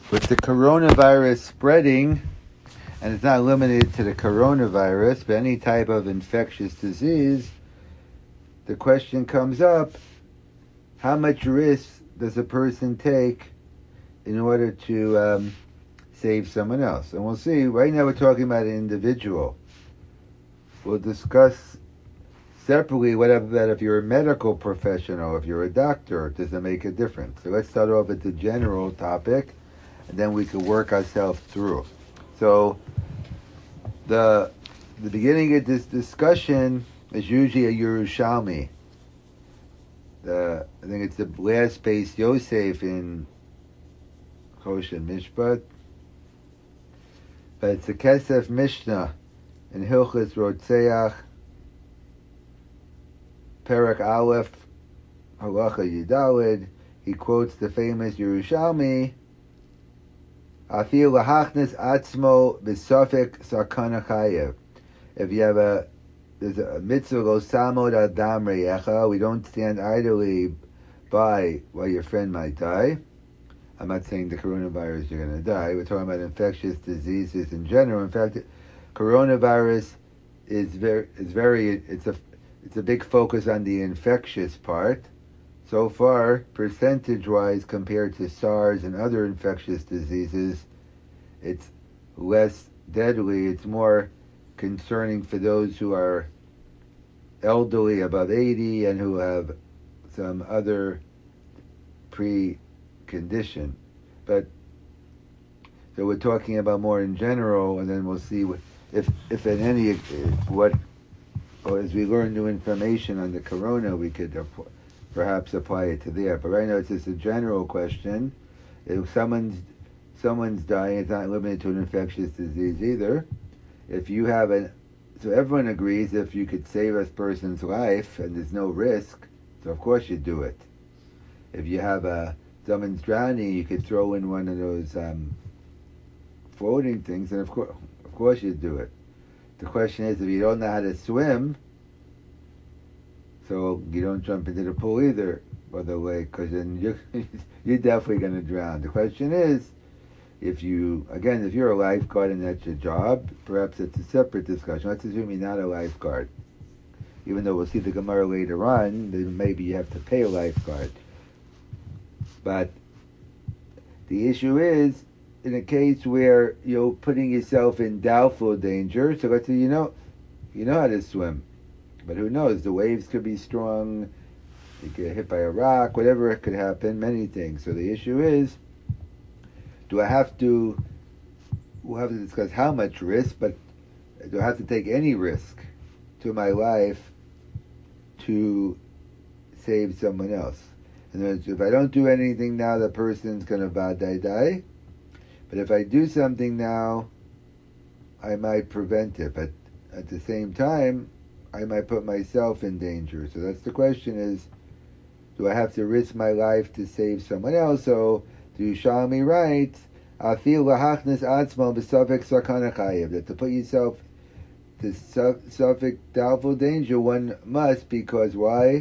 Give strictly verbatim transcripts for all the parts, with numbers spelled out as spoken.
With the coronavirus spreading, and it's not limited to the coronavirus, but any type of infectious disease, the question comes up, how much risk does a person take in order to um, save someone else? And we'll see, right now we're talking about an individual. We'll discuss separately what about if you're a medical professional, if you're a doctor, does it make a difference? So let's start off with the general topic, and then we can work ourselves through. So the the beginning of this discussion is usually a Yerushalmi. The, I think it's the last base Yosef in Choshen Mishpat, but it's a Kesef Mishnah in Hilchos Rotzeach, Perek Aleph, Halacha Yidalid. He quotes the famous Yerushalmi, Afil lahachnis atzmo b'sofek sarkana chayev. If you have a, there's a mitzvah lo samod adam reyecha, we don't stand idly by while your friend might die. I'm not saying the coronavirus you're going to die. We're talking about infectious diseases in general. In fact, coronavirus is very, is very, it's a, it's a big focus on the infectious part. So far, percentage-wise, compared to SARS and other infectious diseases, it's less deadly. It's more concerning for those who are elderly, above eighty, and who have some other precondition. But so we're talking about more in general, and then we'll see what, if, if in any, what, or as we learn new information on the corona, we could perhaps apply it to there. But right now it's just a general question. If someone's someone's dying, it's not limited to an infectious disease either. If you have an, so everyone agrees if you could save a person's life and there's no risk, so of course you do it. If you have a, someone's drowning, you could throw in one of those um, floating things, and of course, of course you do it. The question is, if you don't know how to swim, so you don't jump into the pool either, by the way, because then you're, you're definitely going to drown. The question is, if you, again, if you're a lifeguard and that's your job, perhaps it's a separate discussion. Let's assume you're not a lifeguard. Even though we'll see the Gemara later on, then maybe you have to pay a lifeguard. But the issue is, in a case where you're putting yourself in doubtful danger, so let's say you know, you know how to swim. But who knows? The waves could be strong. You get hit by a rock. Whatever could happen. Many things. So the issue is, do I have to? We'll have to discuss how much risk, but do I have to take any risk to my life to save someone else? In other words, if I don't do anything now, the person's going to vadai die. But if I do something now, I might prevent it. But at the same time, I might put myself in danger. So that's the question is, do I have to risk my life to save someone else? So, do Yerushalmi writes, Afil lahachnis atzmo b'sofek sakana chayev, that to put yourself to suffolk doubtful danger, one must, because why?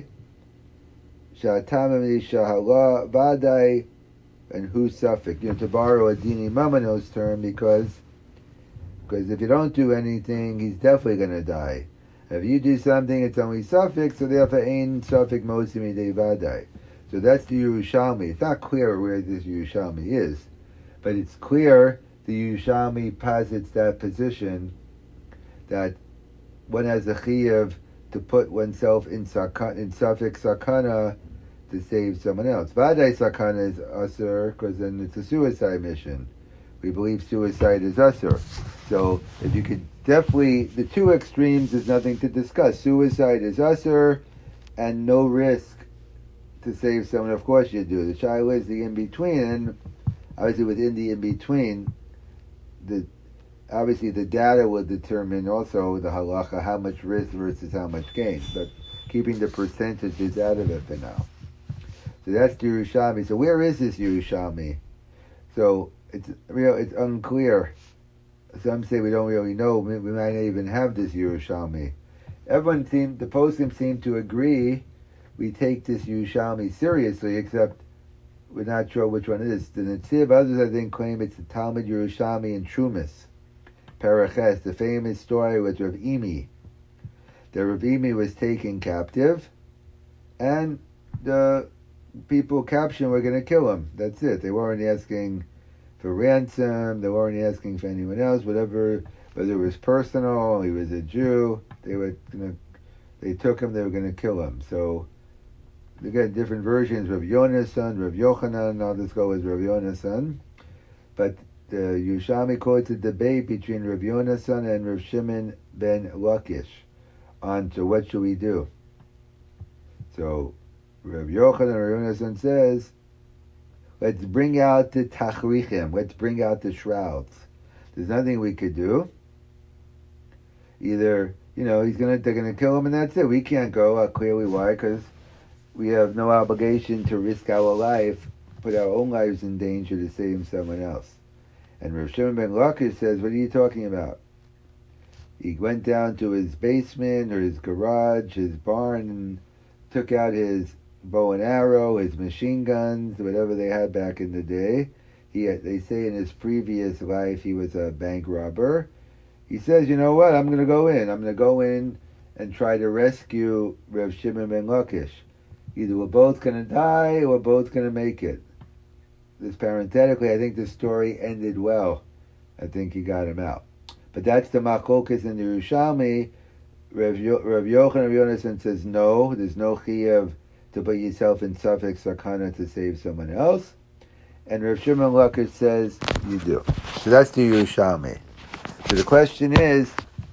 Sha'atamim shahala vadai, and who suffolk? You know, to borrow a Dini Mamano's term, because because if you don't do anything, he's definitely going to die. If you do something, it's only suffix, so therefore ain suffix mosimi de vadai. So that's the Yerushalmi. It's not clear where this Yerushalmi is, but it's clear the Yerushalmi posits that position that one has a chiyuv to put oneself in sakana, in suffix sakana, to save someone else. Vadai sakana is asur, because then it's a suicide mission. We believe suicide is asur. So if you could definitely, the two extremes is nothing to discuss. Suicide is asur, and no risk to save someone. Of course you do. The shaila is the in-between, and obviously within the in-between, the obviously the data will determine also the halacha, how much risk versus how much gain. But keeping the percentages out of it for now. So that's the Yerushalmi. So where is this Yerushalmi? So it's real. It's unclear. Some say we don't really know. We might not even have this Yerushalmi. Everyone seemed, the poskim seem to agree. We take this Yerushalmi seriously, except we're not sure which one it is. The Netziv, others I think claim it's the Talmud Yerushalmi in Trumas, Paraches, the famous story with Rav Imi. The Rav Imi was taken captive, and the people captured were going to kill him. That's it. They weren't asking for ransom. They weren't asking for anyone else. Whatever, whether it was personal, he was a Jew. They were going to. They took him. They were going to kill him. So they got different versions. Rav Yonah's son, Rav Yochanan. I'll just go with Rav Yonah's son. But the Yerushalmi quotes a debate between Rav Yonah's son and Rav Shimon ben Lakish on to what should we do. So Rav Yochanan, Rav Yonah's son, says, let's bring out the tachrichim. Let's bring out the shrouds. There's nothing we could do. Either, you know, he's gonna they're gonna kill him and that's it. We can't go. Uh, clearly, why? Because we have no obligation to risk our life, put our own lives in danger to save someone else. And Rav Shimon ben Lakish says, what are you talking about? He went down to his basement or his garage, his barn, and took out his bow and arrow, his machine guns, whatever they had back in the day. He had, they say in his previous life he was a bank robber. He says, you know what, I'm going to go in. I'm going to go in and try to rescue Rav Shimon ben Lakish. Either we're both going to die or we're both going to make it. This parenthetically, I think the story ended well. I think he got him out. But that's the Machlokas in the Yerushalmi. Rav, Yo- Rav Yochanan Rav Yonason says no, there's no chiyuv to put yourself in suffix sakana to save someone else. And Rav Shimon Lakish says you do. So that's the Yerushalmi. So the question is,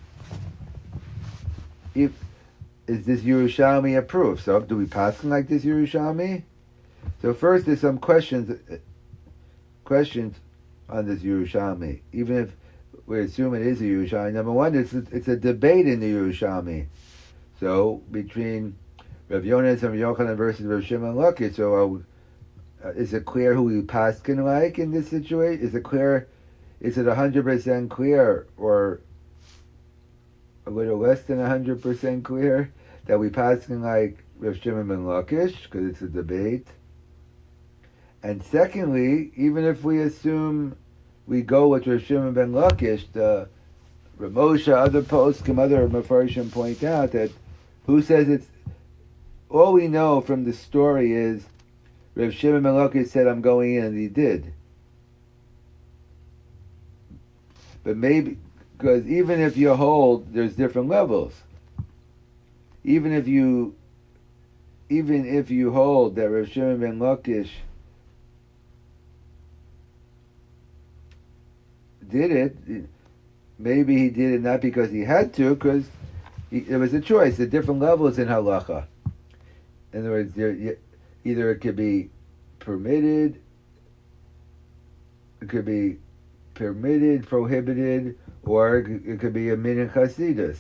if is this Yerushalmi approved? So do we pass him like this Yerushalmi? So first there's some questions questions on this Yerushalmi. Even if we assume it is a Yerushalmi. Number one, it's a, it's a debate in the Yerushalmi. So between Rav Yonas and Rav Yochanan versus Rav Shimon Lakish. So uh, is it clear who we paskin like in this situation? Is it clear? Is it a hundred percent clear, or a little less than a hundred percent clear that we paskin like Rav Shimon ben Lakish because it's a debate? And secondly, even if we assume we go with Rav Shimon ben Lakish, the Ramosha, other poskim, other Mefarshim point out that who says it's, all we know from the story is Rav Shimon ben Lakish said, I'm going in, and he did. But maybe, because even if you hold, there's different levels. Even if you, even if you hold that Rav Shimon ben Lakish did it, maybe he did it not because he had to, because it was a choice. There are different levels in halacha. In other words, there, either it could be permitted, it could be permitted, prohibited, or it could be a min chasidus.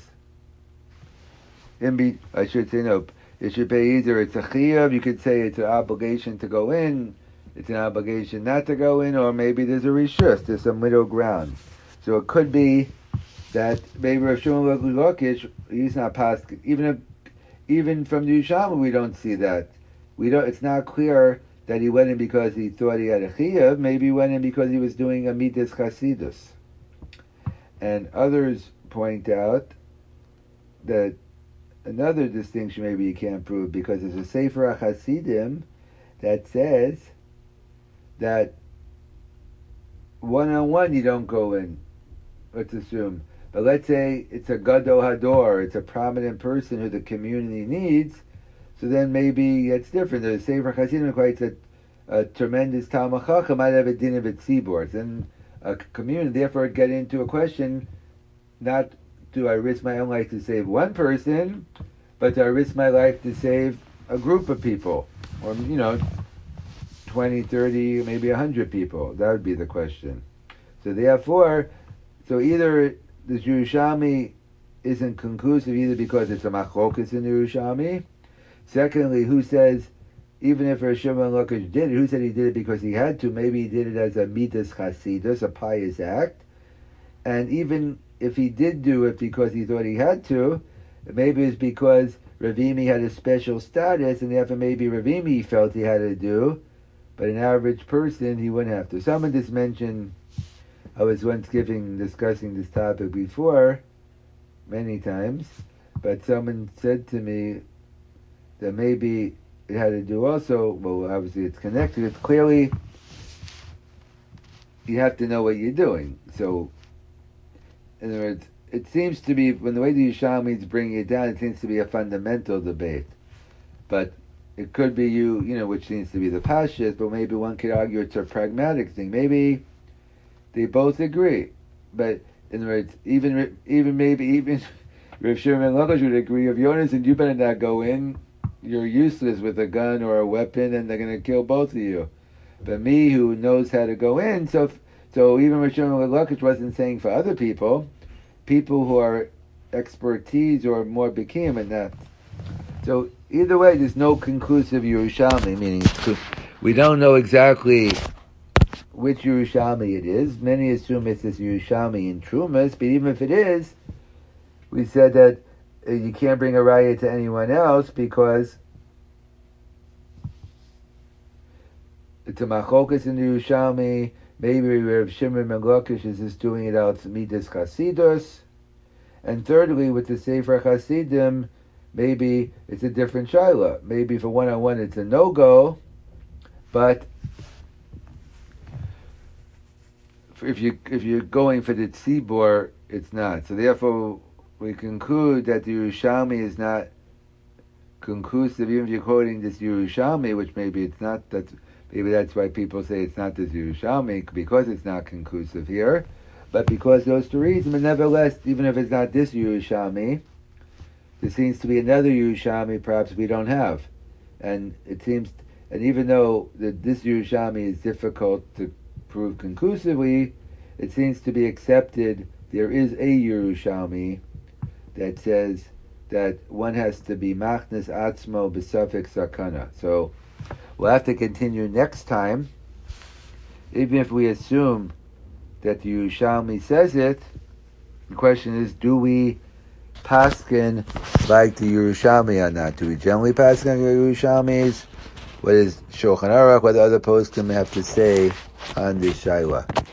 In be, I should say no. It should be either it's a chiyuv. You could say it's an obligation to go in. It's an obligation not to go in, or maybe there's a rishus. There's some middle ground. So it could be that maybe Rav Shimon ben Lakish, he's not past. Even if, even from the Yerushalmi, we don't see that. We don't. It's not clear that he went in because he thought he had a chiyuv. Maybe he went in because he was doing a midas chasidus. And others point out that another distinction maybe you can't prove, because there's a Sefer HaChasidim that says that one-on-one you don't go in, let's assume. But let's say it's a Gadol Hador, it's a prominent person who the community needs, so then maybe it's different. The Sefer HaChasidim quite a, a tremendous Talmud Chacham might have a din of its seaboards. And a community, therefore, get into a question, not do I risk my own life to save one person, but do I risk my life to save a group of people? Or, you know, twenty, thirty, maybe one hundred people. That would be the question. So therefore, so either the Yerushalmi isn't conclusive, either because it's a machlokas in the Yerushalmi. Secondly, who says, even if Rav Shimon ben Lakish did it, who said he did it because he had to? Maybe he did it as a midas chasidus, a pious act. And even if he did do it because he thought he had to, maybe it's because Rav Imi had a special status, and therefore maybe Rav Imi felt he had to do, but an average person, he wouldn't have to. Someone just mentioned, I was once giving, discussing this topic before, many times, but someone said to me that maybe it had to do also, well, obviously it's connected, it's clearly, you have to know what you're doing. So, in other words, it seems to be, when the way the Yerushalmi is bringing it down, it seems to be a fundamental debate. But it could be you, you know, which seems to be the Pashas, but maybe one could argue it's a pragmatic thing. Maybe they both agree. But in other words, even even maybe even Rav Shimon Lakish would agree, if you're innocent, you better not go in. You're useless with a gun or a weapon, and they're going to kill both of you. But me, who knows how to go in, so so even Rav Shimon Lakish wasn't saying for other people, people who are expertise or more became and that. So either way, there's no conclusive Yerushalmi, meaning it's, we don't know exactly which Yerushalmi it is. Many assume it's this Yerushalmi in Trumas, but even if it is, we said that uh, you can't bring a raya to anyone else because it's a machokas in the Yerushalmi. Maybe Rav Shimon ben Lakish is just doing it out midas chasidus. And thirdly, with the Sefer Chasidim, maybe it's a different shaila. Maybe for one-on-one it's a no-go, but if you if you're going for the tzibor, it's not. So therefore, we conclude that the Yerushalmi is not conclusive. Even if you're quoting this Yerushalmi, which maybe it's not. That's maybe that's why people say it's not this Yerushalmi, because it's not conclusive here. But because those two reasons, but nevertheless, even if it's not this Yerushalmi, there seems to be another Yerushalmi perhaps we don't have. And it seems, and even though the, this Yerushalmi is difficult to prove conclusively, it seems to be accepted. There is a Yerushalmi that says that one has to be machnas atzmo b'safek sakana. So we'll have to continue next time, even if we assume that the Yerushalmi says it. The question is, do we paskin like the Yerushalmi or not? Do we generally paskin on Yerushalmis? What is Shulchan Aruch? What other poskim have to say on this shaila?